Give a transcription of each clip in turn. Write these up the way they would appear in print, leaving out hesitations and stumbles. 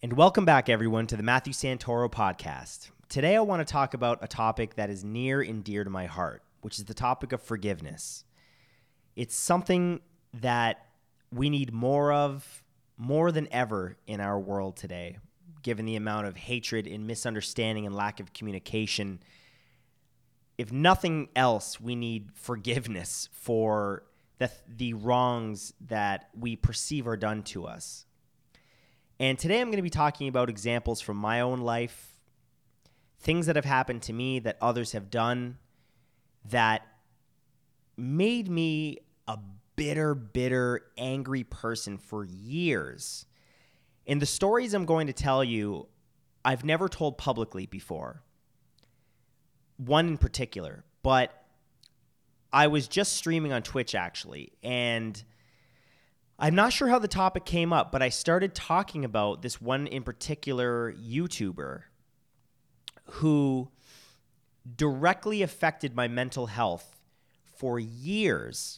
And welcome back, everyone, to the Matthew Santoro podcast. Today, I want to talk about a topic that is near and dear to my heart, which is the topic of forgiveness. It's something that we need more of, more than ever in our world today, given the amount of hatred and misunderstanding and lack of communication. If nothing else, we need forgiveness for the wrongs that we perceive are done to us. And today I'm going to be talking about examples from my own life, things that have happened to me that others have done that made me a bitter, angry person for years. And the stories I'm going to tell you, I've never told publicly before. One in particular, but I was just streaming on Twitch actually, and I'm not sure how the topic came up, but I started talking about this one in particular YouTuber who directly affected my mental health for years.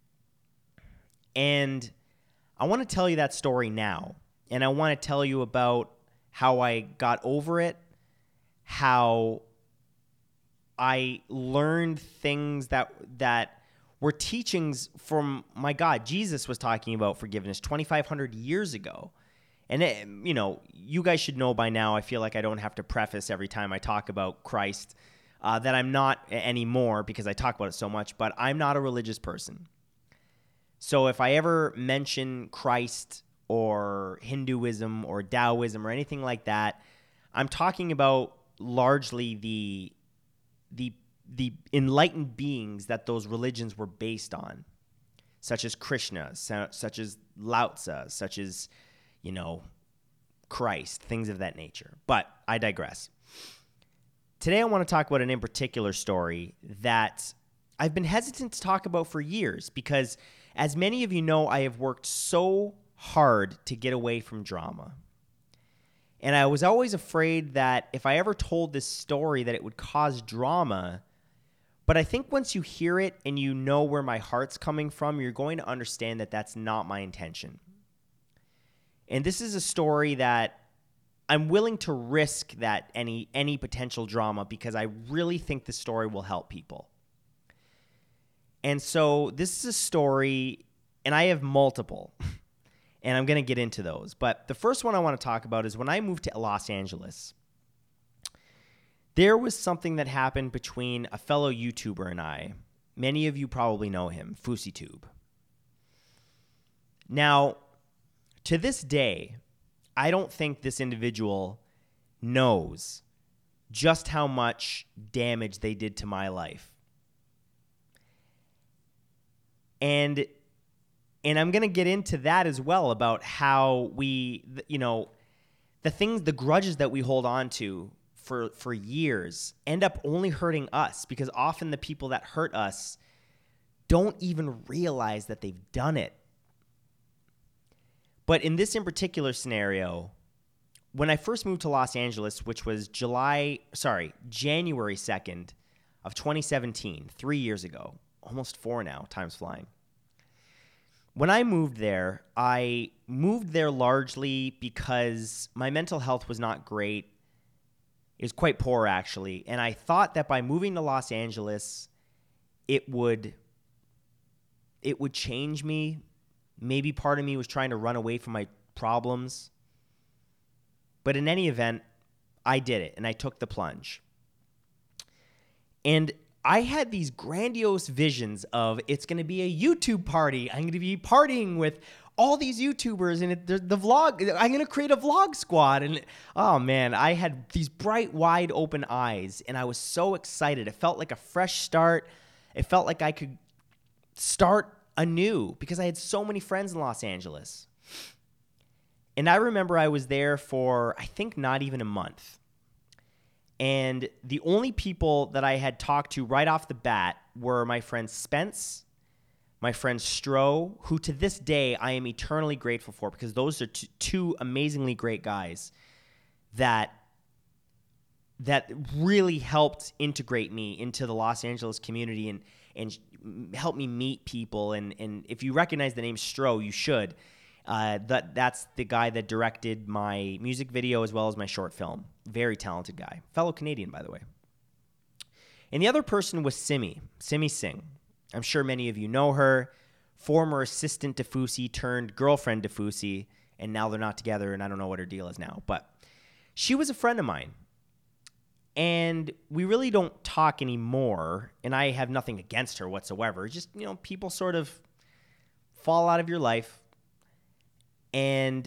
And I want to tell you that story now. And I want to tell you about how I got over it, how I learned things that were teachings from, my God, Jesus was talking about forgiveness 2,500 years ago. And, you guys should know by now, I feel like I don't have to preface every time I talk about Christ that I'm not anymore because I talk about it so much, but I'm not a religious person. So if I ever mention Christ or Hinduism or Taoism or anything like that, I'm talking about largely the enlightened beings that those religions were based on, such as Krishna, such as Lao Tzu, such as, Christ, things of that nature. But I digress. Today I want to talk about an in particular story that I've been hesitant to talk about for years because, as many of you know, I have worked so hard to get away from drama. And I was always afraid that if I ever told this story that it would cause drama. But I think once you hear it and you know where my heart's coming from, you're going to understand that that's not my intention. And this is a story that I'm willing to risk that any potential drama because I really think the story will help people. And so this is a story, and I have multiple, and I'm going to get into those. But the first one I want to talk about is when I moved to Los Angeles. There was something that happened between a fellow YouTuber and I. Many of you probably know him, FouseyTube. Now, to this day, I don't think this individual knows just how much damage they did to my life. And I'm going to get into that as well about how we, the grudges that we hold on to for years end up only hurting us because often the people that hurt us don't even realize that they've done it. But in this in particular scenario, when I first moved to Los Angeles, which was January 2nd of 2017, 3 years ago, almost 4 now, time's flying. When I moved there largely because my mental health was not great. It was quite poor, actually. And I thought that by moving to Los Angeles, it would change me. Maybe part of me was trying to run away from my problems. But in any event, I did it, and I took the plunge. And I had these grandiose visions of it's going to be a YouTube party. I'm going to be partying with all these YouTubers and the vlog. I'm going to create a vlog squad. And oh man, I had these bright, wide open eyes and I was so excited. It felt like a fresh start. It felt like I could start anew because I had so many friends in Los Angeles. And I remember I was there for, I think, not even a month. And the only people that I had talked to right off the bat were my friend Spence, my friend Stro, who to this day I am eternally grateful for because those are two amazingly great guys that really helped integrate me into the Los Angeles community and help me meet people. And if you recognize the name Stro, you should. That's the guy that directed my music video as well as my short film. Very talented guy. Fellow Canadian, by the way. And the other person was Simi Singh. I'm sure many of you know her. Former assistant to Fousey turned girlfriend to Fousey, and now they're not together, and I don't know what her deal is now. But she was a friend of mine. And we really don't talk anymore, and I have nothing against her whatsoever. Just, people sort of fall out of your life. And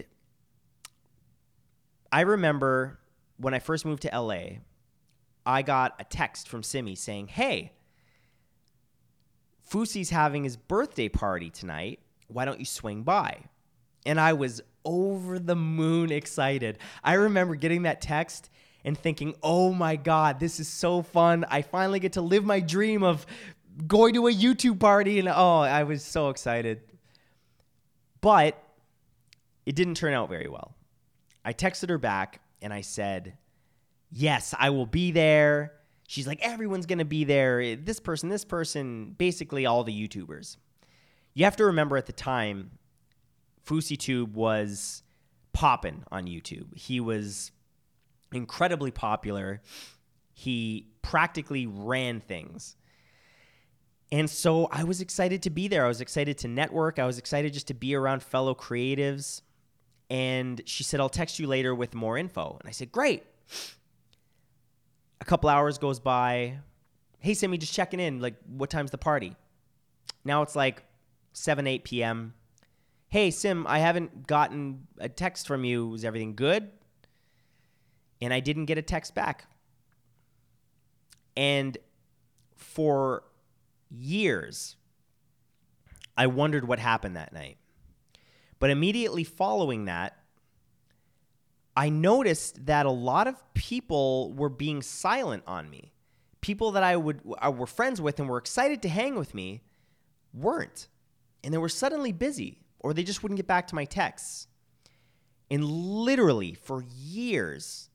I remember when I first moved to LA, I got a text from Simi saying, hey, Fousey's having his birthday party tonight. Why don't you swing by? And I was over the moon excited. I remember getting that text and thinking, oh my God, this is so fun. I finally get to live my dream of going to a YouTube party. And I was so excited. But it didn't turn out very well. I texted her back and I said, yes, I will be there. She's like, everyone's going to be there. This person, basically all the YouTubers. You have to remember at the time, FouseyTube was popping on YouTube. He was incredibly popular. He practically ran things. And so I was excited to be there. I was excited to network. I was excited just to be around fellow creatives. And she said, I'll text you later with more info. And I said, great. A couple hours goes by. Hey, Simi, just checking in. Like, what time's the party? Now it's like 7, 8 p.m. Hey, Sim, I haven't gotten a text from you. Is everything good? And I didn't get a text back. And for years, I wondered what happened that night. But immediately following that, I noticed that a lot of people were being silent on me. People that I were friends with and were excited to hang with me weren't. And they were suddenly busy, or they just wouldn't get back to my texts. And literally for years,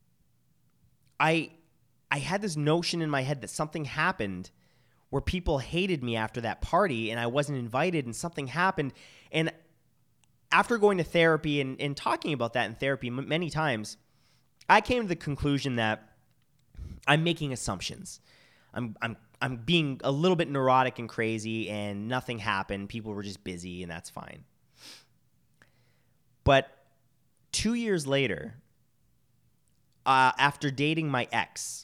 I had this notion in my head that something happened where people hated me after that party and I wasn't invited and something happened. And after going to therapy and talking about that in therapy many times, I came to the conclusion that I'm making assumptions. I'm being a little bit neurotic and crazy, and nothing happened. People were just busy, and that's fine. But 2 years later, after dating my ex,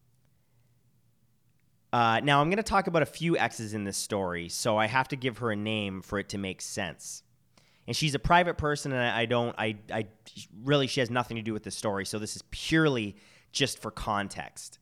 now I'm going to talk about a few exes in this story, so I have to give her a name for it to make sense. And she's a private person, and she has nothing to do with the story. So this is purely just for context.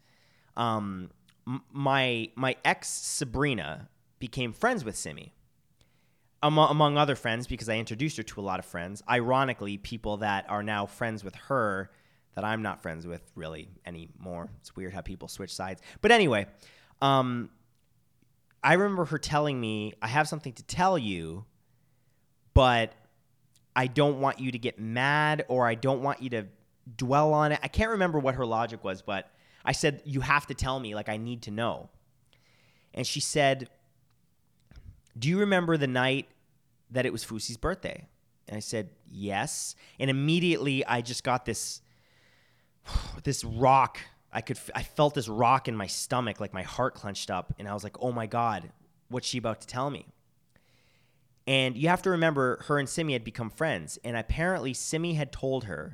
My ex Sabrina became friends with Simi, among other friends, because I introduced her to a lot of friends. Ironically, people that are now friends with her that I'm not friends with really anymore. It's weird how people switch sides. But anyway, I remember her telling me, I have something to tell you, but I don't want you to get mad, or I don't want you to dwell on it. I can't remember what her logic was, but I said, you have to tell me, like, I need to know. And she said, do you remember the night that it was Fousey's birthday? And I said, yes. And immediately I just got this rock. I felt this rock in my stomach, like my heart clenched up. And I was like, oh my God, what's she about to tell me? And you have to remember, her and Simi had become friends. And apparently Simi had told her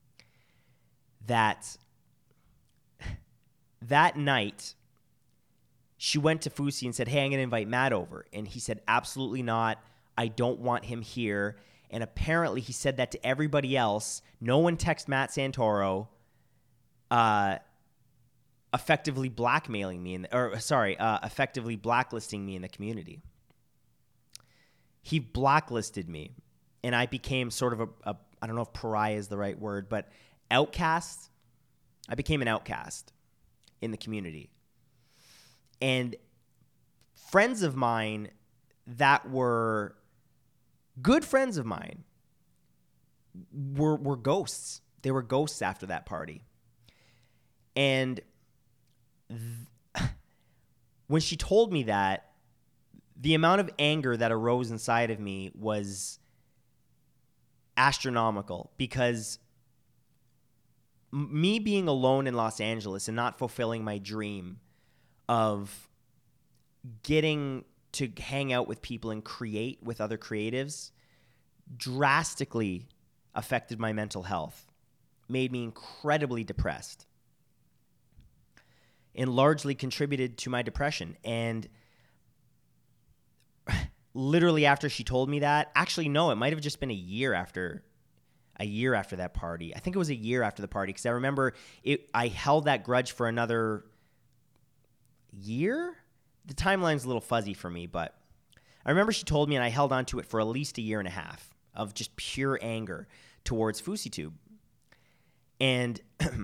that night she went to Fousey and said, hey, I'm going to invite Matt over. And he said, absolutely not. I don't want him here. And apparently he said that to everybody else. No one texted Matt Santoro, effectively blackmailing me, effectively blacklisting me in the community. He blacklisted me, and I became sort of a I don't know if pariah is the right word, but outcast. I became an outcast in the community. And friends of mine that were good friends of mine were ghosts. They were ghosts after that party. And when she told me that, the amount of anger that arose inside of me was astronomical because me being alone in Los Angeles and not fulfilling my dream of getting to hang out with people and create with other creatives drastically affected my mental health, made me incredibly depressed, and largely contributed to my depression. And literally after she told me that, actually, no, it might have just been a year after that party. I think it was a year after the party because I remember I held that grudge for another year. The timeline's a little fuzzy for me, but I remember she told me and I held on to it for at least a year and a half of just pure anger towards FouseyTube. And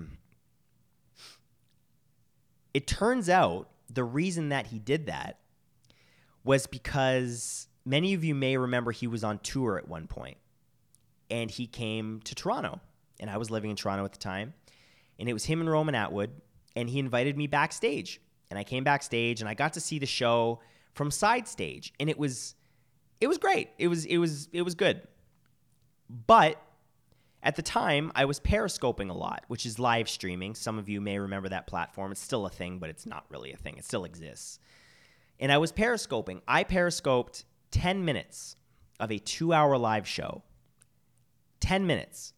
it turns out the reason that he did that was because many of you may remember he was on tour at one point, and he came to Toronto, and I was living in Toronto at the time, and it was him and Roman Atwood, and he invited me backstage, and I came backstage, and I got to see the show from side stage, and it was great. It was good. But at the time, I was periscoping a lot, which is live streaming. Some of you may remember that platform. It's still a thing, but it's not really a thing. It still exists. And I was periscoping. I periscoped 10 minutes of a 2-hour live show. 10 minutes.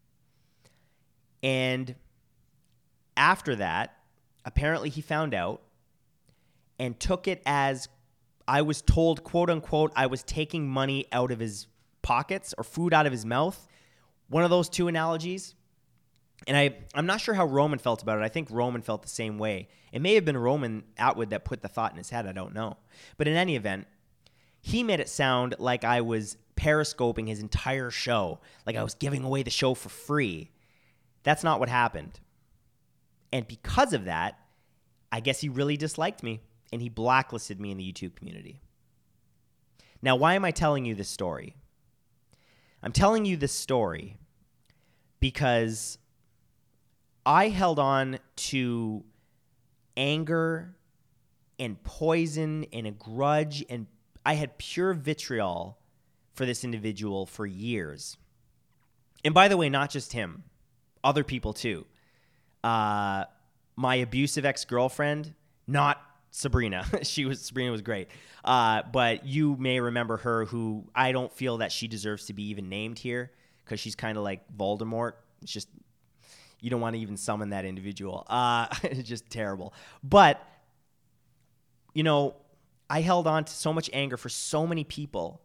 And after that, apparently he found out and took it as I was told, quote unquote, I was taking money out of his pockets or food out of his mouth. One of those two analogies. And I'm not sure how Roman felt about it. I think Roman felt the same way. It may have been Roman Atwood that put the thought in his head. I don't know. But in any event, he made it sound like I was periscoping his entire show, like I was giving away the show for free. That's not what happened. And because of that, I guess he really disliked me, and he blacklisted me in the YouTube community. Now, why am I telling you this story? I'm telling you this story because I held on to anger and poison and a grudge, and I had pure vitriol for this individual for years. And by the way, not just him, other people too. My abusive ex-girlfriend, not Sabrina. Sabrina was great. But you may remember her, who I don't feel that she deserves to be even named here because she's kind of like Voldemort. It's just, you don't want to even summon that individual. It's just terrible. But, you know, I held on to so much anger for so many people.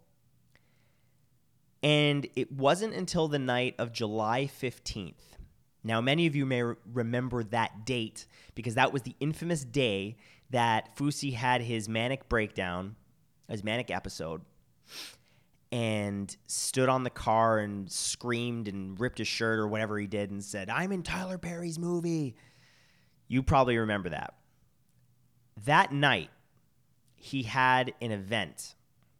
And it wasn't until the night of July 15th. Now, many of you may remember that date because that was the infamous day that Fousey had his manic breakdown, his manic episode, and stood on the car and screamed and ripped his shirt or whatever he did and said, "I'm in Tyler Perry's movie." You probably remember that. That night, he had an event.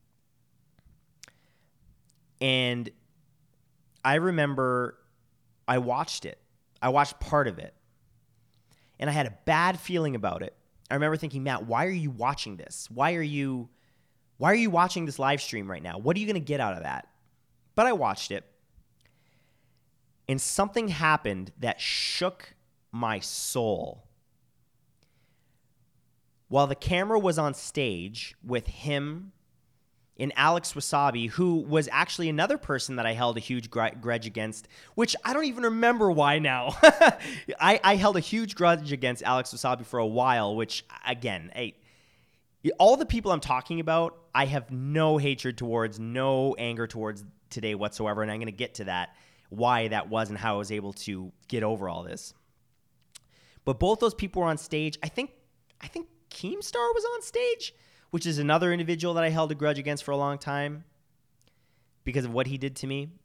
And I remember I watched it. I watched part of it. And I had a bad feeling about it. I remember thinking, Matt, why are you watching this? Why are you watching this live stream right now? What are you going to get out of that? But I watched it. And something happened that shook my soul. While the camera was on stage with him and Alex Wasabi, who was actually another person that I held a huge grudge against, which I don't even remember why now. I held a huge grudge against Alex Wasabi for a while, which, again, all the people I'm talking about, I have no hatred towards, no anger towards today whatsoever, and I'm going to get to that, why that was and how I was able to get over all this. But both those people were on stage. I think Keemstar was on stage, which is another individual that I held a grudge against for a long time because of what he did to me.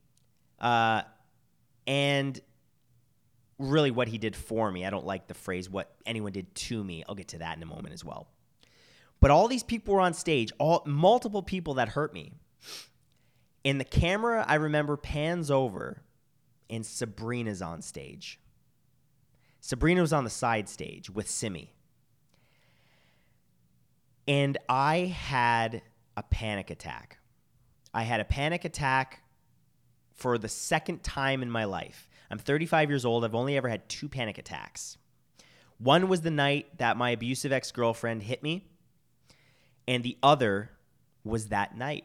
And really what he did for me. I don't like the phrase what anyone did to me. I'll get to that in a moment as well. But all these people were on stage, multiple people that hurt me. And the camera, I remember, pans over and Sabrina's on stage. Sabrina was on the side stage with Simi. And I had a panic attack. I had a panic attack for the second time in my life. I'm 35 years old. I've only ever had 2 panic attacks. One was the night that my abusive ex-girlfriend hit me, and the other was that night.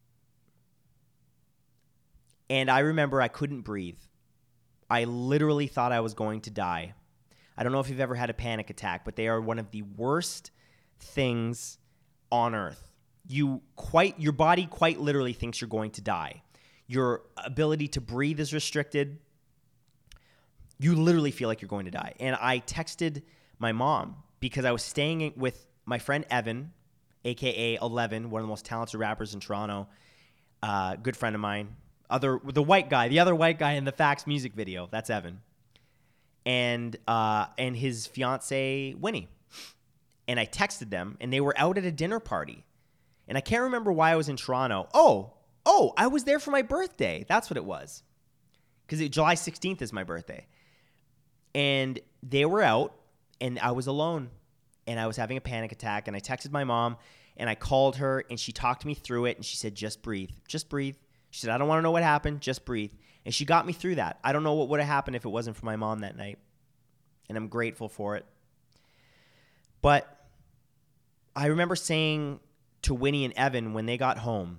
And I remember I couldn't breathe. I literally thought I was going to die. I don't know if you've ever had a panic attack, but they are one of the worst things on earth. Your body quite literally thinks you're going to die. Your ability to breathe is restricted. You literally feel like you're going to die. And I texted my mom because I was staying with my friend Evan, a.k.a. 11, one of the most talented rappers in Toronto, good friend of mine. The other white guy in the Facts music video, that's Evan. And his fiance, Winnie. And I texted them, and they were out at a dinner party. And I can't remember why I was in Toronto. Oh, I was there for my birthday. That's what it was. Because July 16th is my birthday. And they were out, and I was alone. And I was having a panic attack. And I texted my mom, and I called her, and she talked me through it. And she said, just breathe. Just breathe. She said, I don't want to know what happened. Just breathe. And she got me through that. I don't know what would have happened if it wasn't for my mom that night. And I'm grateful for it. But I remember saying to Winnie and Evan when they got home,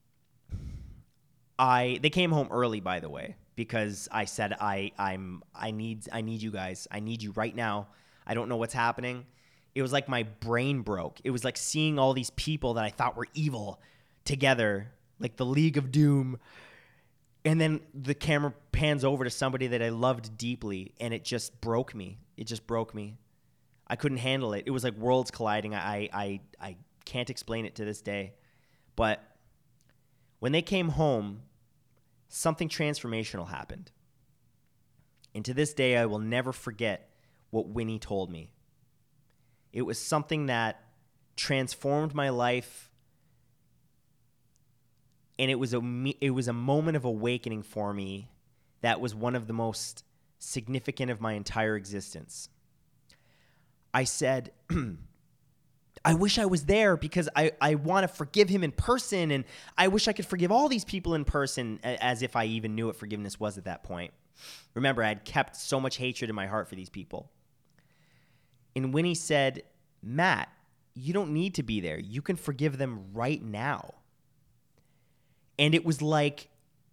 they came home early, by the way, because I said, I need you guys. I need you right now. I don't know what's happening. It was like my brain broke. It was like seeing all these people that I thought were evil together, like the League of Doom. And then the camera pans over to somebody that I loved deeply, and it just broke me. It just broke me. I couldn't handle it. It was like worlds colliding. I can't explain it to this day. But when they came home, something transformational happened. And to this day, I will never forget what Winnie told me. It was something that transformed my life. And it was a moment of awakening for me that was one of the most significant of my entire existence. I said, I wish I was there because I want to forgive him in person, and I wish I could forgive all these people in person, as if I even knew what forgiveness was at that point. Remember, I had kept so much hatred in my heart for these people. And Winnie said, Matt, you don't need to be there. You can forgive them right now. And it was like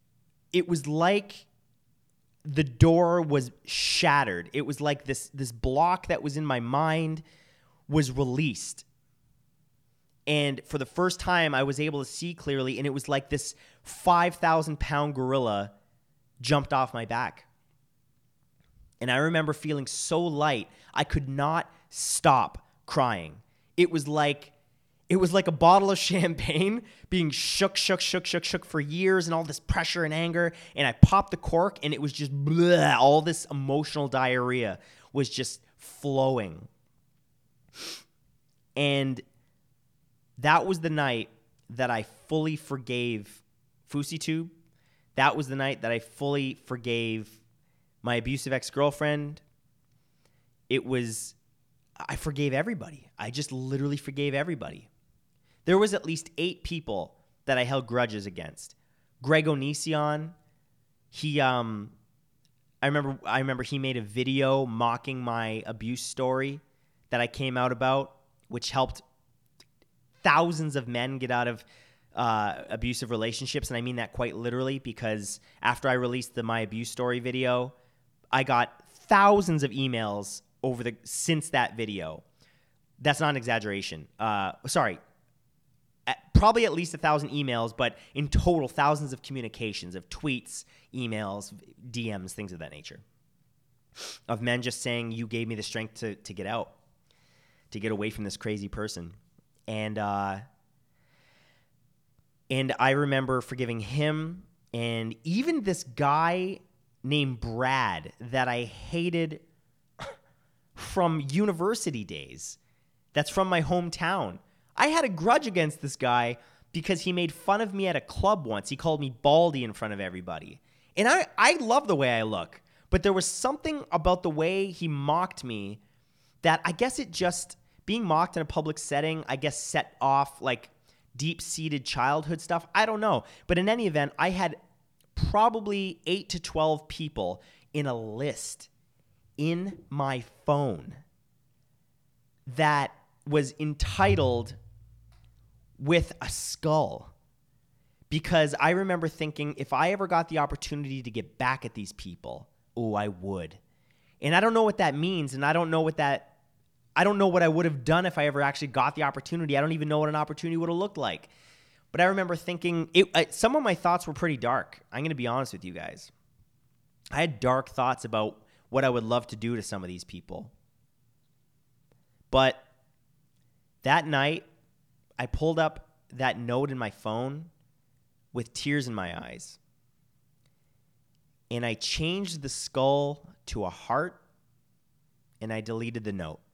the door was shattered. It was like this block that was in my mind was released. And for the first time, I was able to see clearly, and it was like this 5,000-pound gorilla jumped off my back. And I remember feeling so light, I could not stop crying. It was like a bottle of champagne being shook for years, and all this pressure and anger. And I popped the cork, and it was just blah, all this emotional diarrhea was just flowing. And that was the night that I fully forgave FouseyTube. That was the night that I fully forgave my abusive ex-girlfriend. I forgave everybody. I just literally forgave everybody. There was at least 8 people that I held grudges against. Greg Onision, I remember he made a video mocking my abuse story that I came out about, which helped thousands of men get out of abusive relationships. And I mean that quite literally, because after I released the My Abuse Story video, I got thousands of emails since that video. That's not an exaggeration. Probably at least 1,000 emails, but in total, thousands of communications, of tweets, emails, DMs, things of that nature, of men just saying, you gave me the strength to get out, to get away from this crazy person. And I remember forgiving him, and even this guy named Brad that I hated from university days, that's from my hometown. I had a grudge against this guy because he made fun of me at a club once. He called me baldy in front of everybody. And I love the way I look, but there was something about the way he mocked me that I guess being mocked in a public setting, I guess set off like deep-seated childhood stuff. I don't know. But in any event, I had probably 8 to 12 people in a list in my phone that was entitled with a skull. Because I remember thinking, if I ever got the opportunity to get back at these people, I would. And I don't know what that means, and I don't know what I would have done if I ever actually got the opportunity. I don't even know what an opportunity would have looked like. But I remember thinking, some of my thoughts were pretty dark. I'm going to be honest with you guys. I had dark thoughts about what I would love to do to some of these people. But that night, I pulled up that note in my phone with tears in my eyes. And I changed the skull to a heart, and I deleted the note.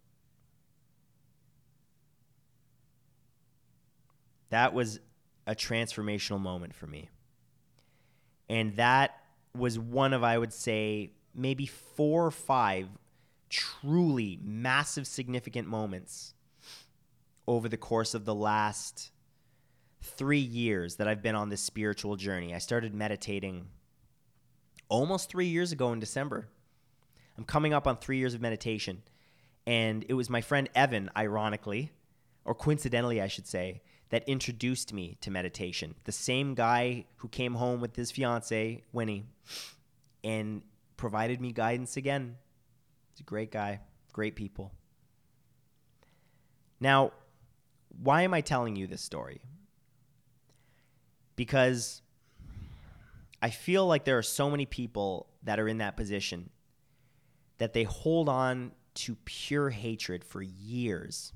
That was a transformational moment for me. And that was one of, I would say, maybe 4 or 5 truly massive, significant moments over the course of the last 3 years that I've been on this spiritual journey. I started meditating almost 3 years ago in December. I'm coming up on 3 years of meditation. And it was my friend Evan, ironically, or coincidentally, I should say, that introduced me to meditation. The same guy who came home with his fiance, Winnie, and provided me guidance again. He's a great guy, great people. Now, why am I telling you this story? Because I feel like there are so many people that are in that position that they hold on to pure hatred for years.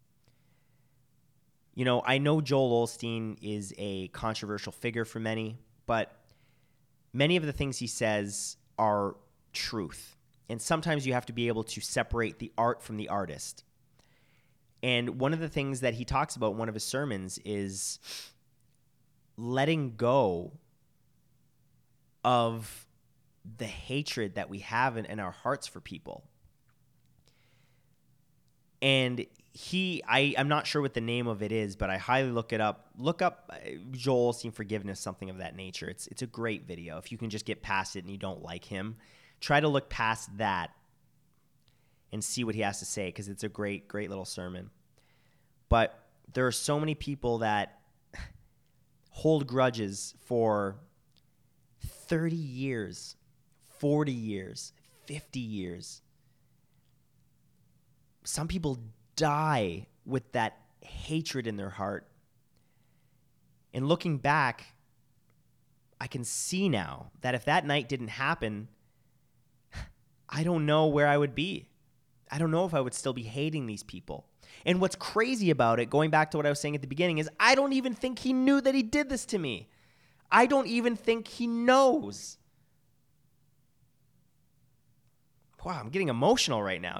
You know, I know Joel Osteen is a controversial figure for many, but many of the things he says are truth. And sometimes you have to be able to separate the art from the artist. And one of the things that he talks about in one of his sermons is letting go of the hatred that we have in our hearts for people. And I'm not sure what the name of it is, but I highly look it up. Look up Joel Osteen Forgiveness, something of that nature. It's a great video. If you can just get past it and you don't like him, try to look past that and see what he has to say, because it's a great, great little sermon. But there are so many people that hold grudges for 30 years, 40 years, 50 years. Some people die with that hatred in their heart. And looking back, I can see now that if that night didn't happen, I don't know where I would be. I don't know if I would still be hating these people. And what's crazy about it, going back to what I was saying at the beginning, is I don't even think he knew that he did this to me. I don't even think he knows. Wow, I'm getting emotional right now.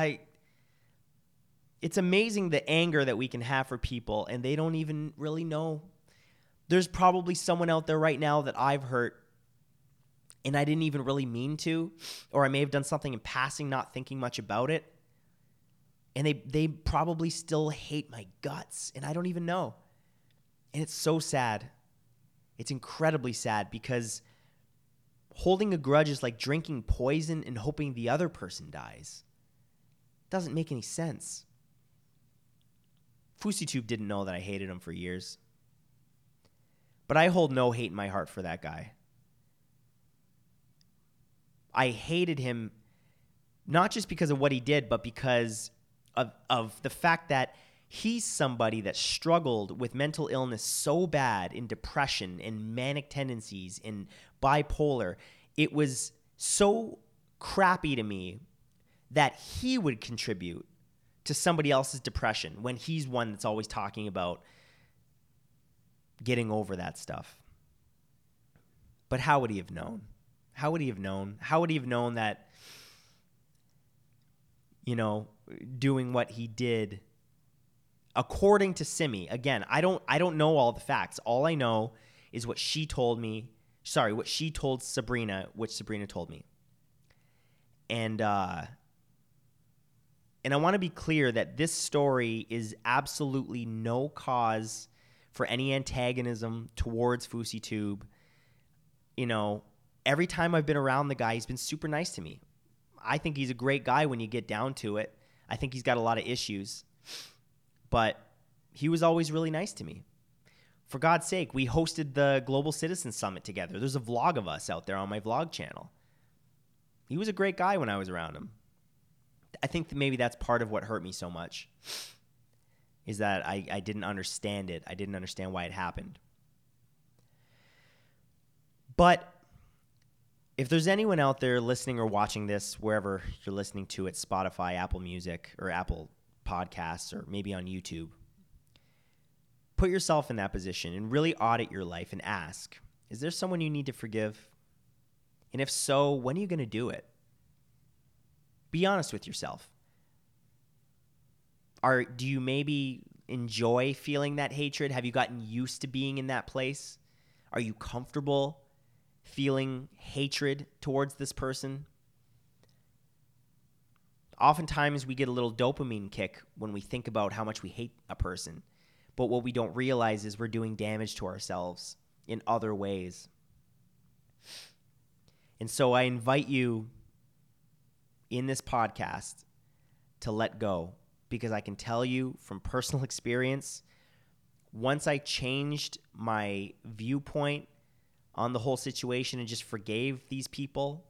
It's amazing the anger that we can have for people, and they don't even really know. There's probably someone out there right now that I've hurt, and I didn't even really mean to, or I may have done something in passing, not thinking much about it, and they probably still hate my guts, and I don't even know. And it's so sad. It's incredibly sad, because holding a grudge is like drinking poison and hoping the other person dies. It doesn't make any sense. FouseyTube didn't know that I hated him for years. But I hold no hate in my heart for that guy. I hated him not just because of what he did, but because of the fact that he's somebody that struggled with mental illness so bad, in depression and manic tendencies and bipolar. It was so crappy to me that he would contribute to somebody else's depression when he's one that's always talking about getting over that stuff. But how would he have known? How would he have known? How would he have known that, doing what he did, according to Simi, again, I don't know all the facts. All I know is what she told me. Sorry, what she told Sabrina, which Sabrina told me. And I want to be clear that this story is absolutely no cause for any antagonism towards FouseyTube. every time I've been around the guy, he's been super nice to me. I think he's a great guy when you get down to it. I think he's got a lot of issues, but he was always really nice to me. For God's sake, we hosted the Global Citizen Summit together. There's a vlog of us out there on my vlog channel. He was a great guy when I was around him. I think that maybe that's part of what hurt me so much, is that I didn't understand it. I didn't understand why it happened. But if there's anyone out there listening or watching this, wherever you're listening to it, Spotify, Apple Music, or Apple Podcasts, or maybe on YouTube, put yourself in that position and really audit your life and ask, is there someone you need to forgive? And if so, when are you going to do it? Be honest with yourself. Do you maybe enjoy feeling that hatred? Have you gotten used to being in that place? Are you comfortable feeling hatred towards this person? Oftentimes we get a little dopamine kick when we think about how much we hate a person. But what we don't realize is we're doing damage to ourselves in other ways. And so I invite you in this podcast to let go, because I can tell you from personal experience, once I changed my viewpoint on the whole situation and just forgave these people,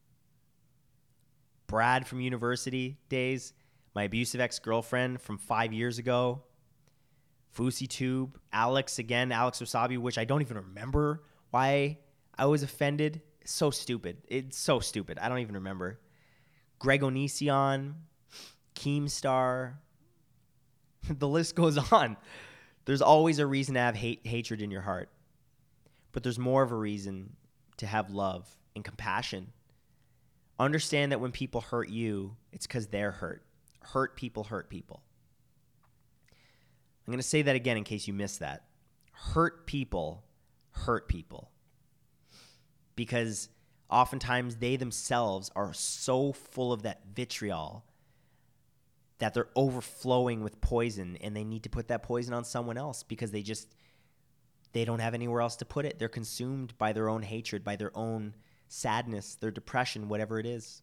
Brad from university days, my abusive ex-girlfriend from 5 years ago, FouseyTube, Alex Wasabi, which I don't even remember why I was offended. It's so stupid. I don't even remember. Greg Onision, Keemstar. The list goes on. There's always a reason to have hatred in your heart. But there's more of a reason to have love and compassion. Understand that when people hurt you, it's because they're hurt. Hurt people hurt people. I'm going to say that again in case you missed that. Hurt people hurt people. Because oftentimes they themselves are so full of that vitriol that they're overflowing with poison, and they need to put that poison on someone else because they don't have anywhere else to put it. They're consumed by their own hatred, by their own sadness, their depression, whatever it is.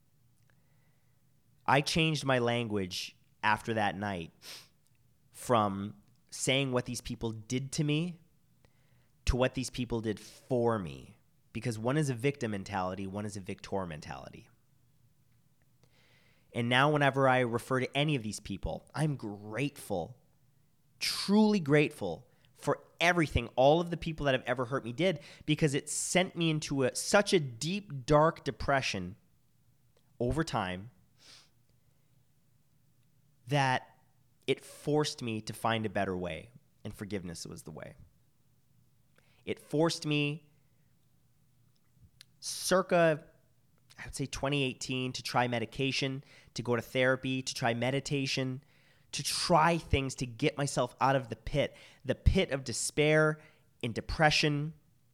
I changed my language after that night from saying what these people did to me to what these people did for me. Because one is a victim mentality, one is a victor mentality. And now whenever I refer to any of these people, I'm grateful, truly grateful for everything all of the people that have ever hurt me did, because it sent me into such a deep, dark depression over time that it forced me to find a better way, and forgiveness was the way. It forced me circa, I would say 2018, to try medication, to go to therapy, to try meditation, to try things to get myself out of the pit of despair and depression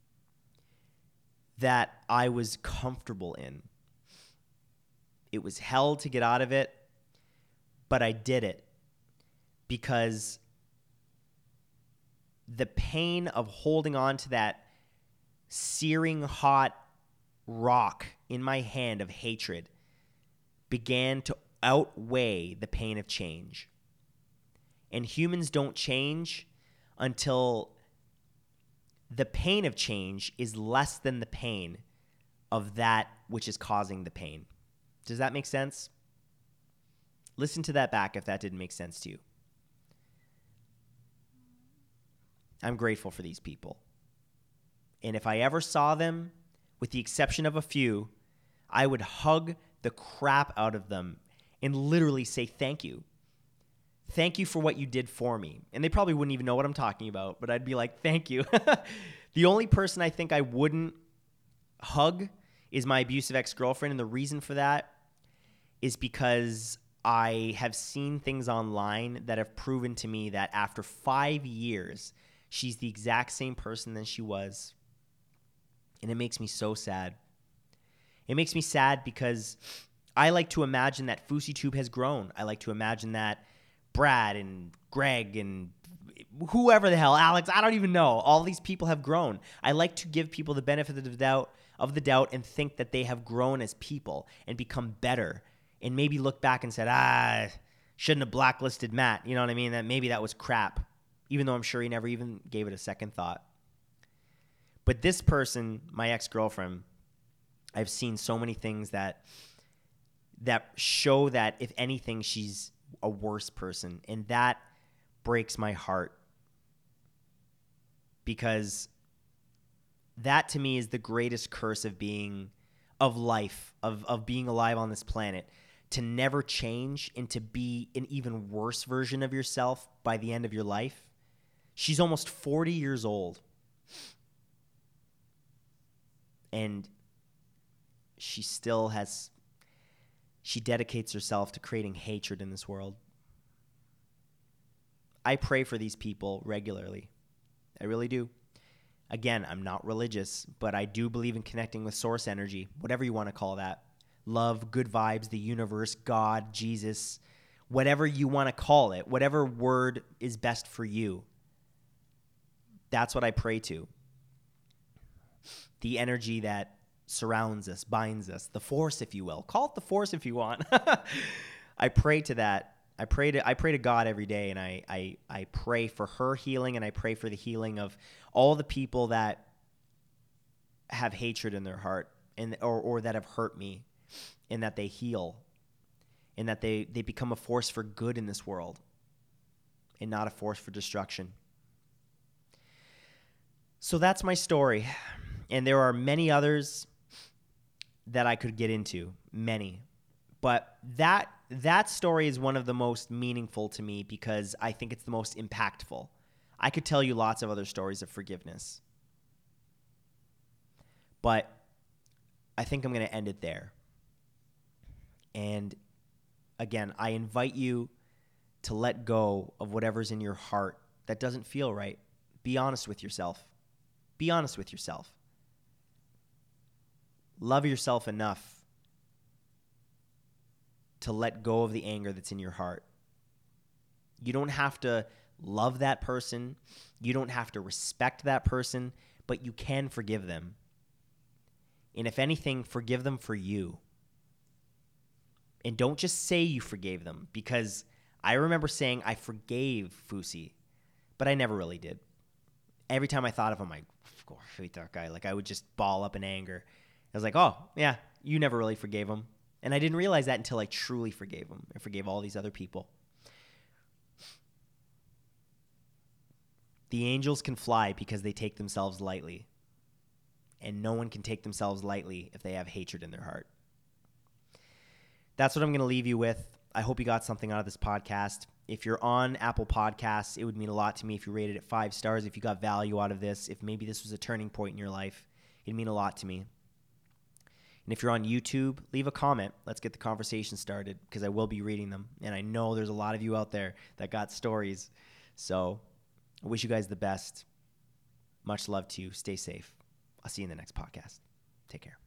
that I was comfortable in. It was hell to get out of it, but I did it because the pain of holding on to that searing hot rock in my hand of hatred began to outweigh the pain of change. And humans don't change until the pain of change is less than the pain of that which is causing the pain. Does that make sense? Listen to that back if that didn't make sense to you. I'm grateful for these people. And if I ever saw them, with the exception of a few, I would hug the crap out of them and literally say thank you. Thank you for what you did for me. And they probably wouldn't even know what I'm talking about, but I'd be like, thank you. The only person I think I wouldn't hug is my abusive ex-girlfriend. And the reason for that is because I have seen things online that have proven to me that after 5 years, she's the exact same person that she was. And it makes me so sad. It makes me sad because I like to imagine that FouseyTube has grown. I like to imagine that Brad and Greg and whoever the hell, Alex, I don't even know. All these people have grown. I like to give people the benefit of the doubt and think that they have grown as people and become better and maybe look back and said, shouldn't have blacklisted Matt. You know what I mean? That maybe that was crap, even though I'm sure he never even gave it a second thought. But this person, my ex-girlfriend, I've seen so many things that show that, if anything, she's a worse person. And that breaks my heart, because that to me is the greatest curse of life, of being alive on this planet, to never change and to be an even worse version of yourself by the end of your life. She's almost 40 years old, and she dedicates herself to creating hatred in this world. I pray for these people regularly. I really do. Again, I'm not religious, but I do believe in connecting with source energy, whatever you want to call that. Love, good vibes, the universe, God, Jesus, whatever you want to call it, whatever word is best for you. That's what I pray to. The energy that surrounds us, binds us, the force, if you will. Call it the force if you want. I pray to that. I pray to God every day, and I pray for her healing, and I pray for the healing of all the people that have hatred in their heart, and or that have hurt me, and that they heal, and that they become a force for good in this world and not a force for destruction. So that's my story. And there are many others that I could get into, many. But that story is one of the most meaningful to me because I think it's the most impactful. I could tell you lots of other stories of forgiveness, but I think I'm going to end it there. And again, I invite you to let go of whatever's in your heart that doesn't feel right. Be honest with yourself. Be honest with yourself. Love yourself enough to let go of the anger that's in your heart. You don't have to love that person. You don't have to respect that person, but you can forgive them. And if anything, forgive them for you. And don't just say you forgave them, because I remember saying I forgave Fusi, but I never really did. Every time I thought of him, I hate that guy. Like, I would just ball up in anger. I was like, oh, yeah, you never really forgave him. And I didn't realize that until I truly forgave him. I forgave all these other people. The angels can fly because they take themselves lightly. And no one can take themselves lightly if they have hatred in their heart. That's what I'm going to leave you with. I hope you got something out of this podcast. If you're on Apple Podcasts, it would mean a lot to me if you rated it 5 stars, if you got value out of this, if maybe this was a turning point in your life. It'd mean a lot to me. And if you're on YouTube, leave a comment. Let's get the conversation started, because I will be reading them. And I know there's a lot of you out there that got stories. So I wish you guys the best. Much love to you. Stay safe. I'll see you in the next podcast. Take care.